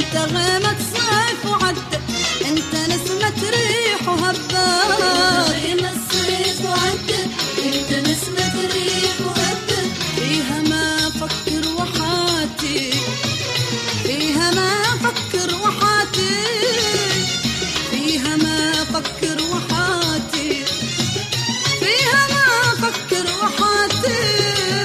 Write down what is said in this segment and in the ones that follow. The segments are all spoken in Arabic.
انت غيمة صيف وعدت، انت نسمة ريح وهبات. غيمة الصيف وعدت، انت نسمة ريح وهبت. فيها ما افكر وحاتي، فيها ما افكر وحاتي، فيها ما افكر وحاتي، فيها ما افكر وحاتي.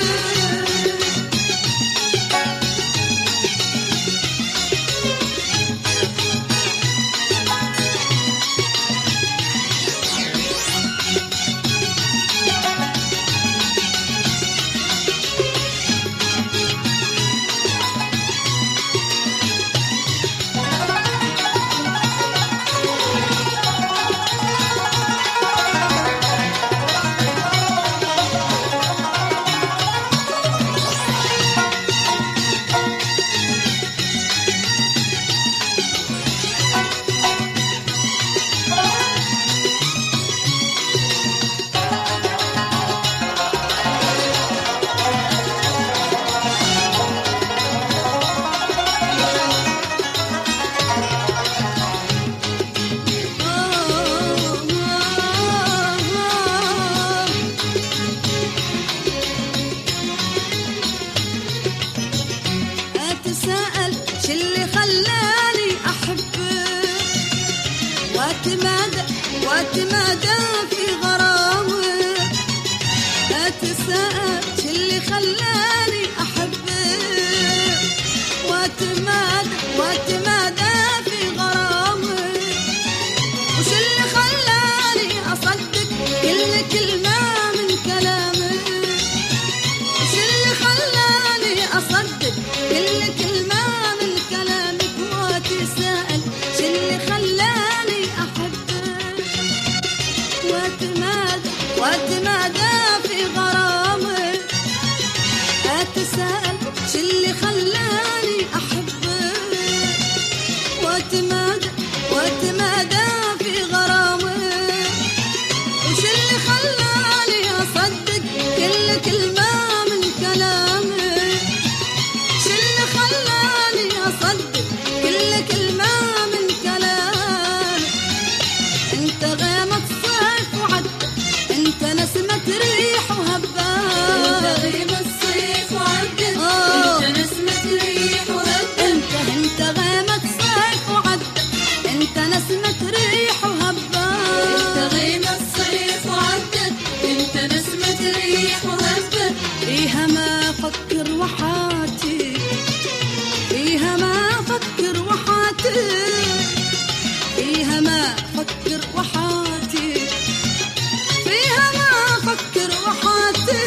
أتساءل شلي خلاني أحبك، واتمادى في غرامك. أتساءل شلي خلاني أحبك، واتمادى في غرامك. وشلي خلاني أصدق كل كلمة من كلامك، وشلي خلاني أصدق كل كلمة من كلامك. واتساءل شلي خلاني أحبك، واتمادى في غرامك. أتساءل شلي خلاني أحبك، واتمادى في غرامك. وشلي خلاني أصدق كل كلمة من كلامك، شلي خلاني أصدق كل كلمة من كلامك. انت غيمة صيف وعدت، انت نسمة ريح وهبات. انت غيمة الصيف وعدت، انت نسمة ريح وهبت. انت غيمة صيف وعدت، انت نسمة ريح وهبات. انت غيمة الصيف وعدت، انت نسمة ريح وهبت. فيها ما افكر وحاتي، فيها ما افكر وحاتي، فيها ما افكر وحاتي، فيها ما افكر وحاتي.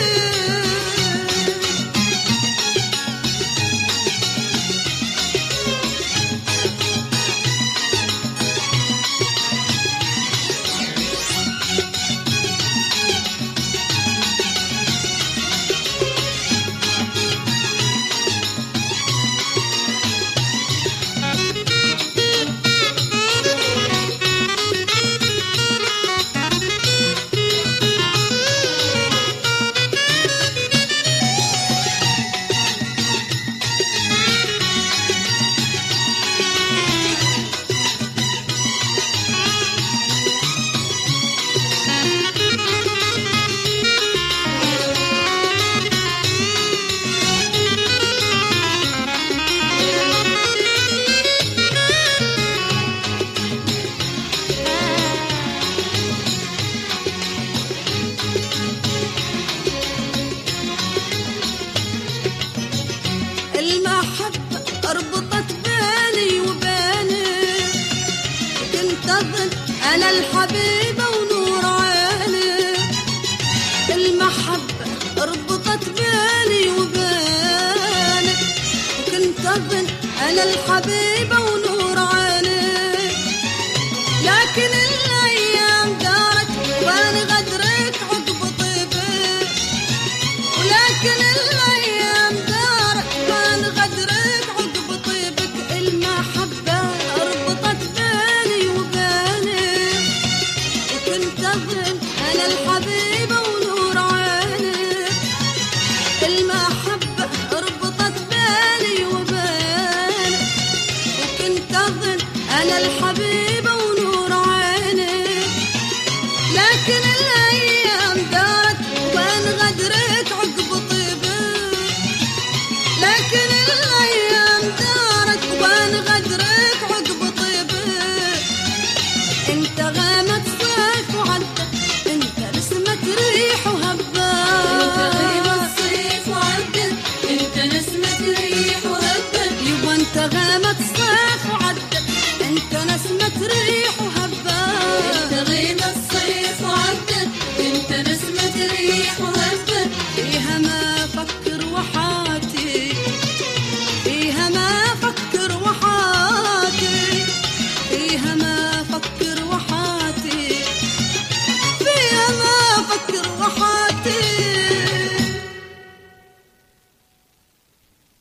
المحبة اربطت بيني وبينك، كنت اظن انا الحبيبة ونور عينك. المحبة اربطت بيني وبينك، كنت اظن انا الحبيبة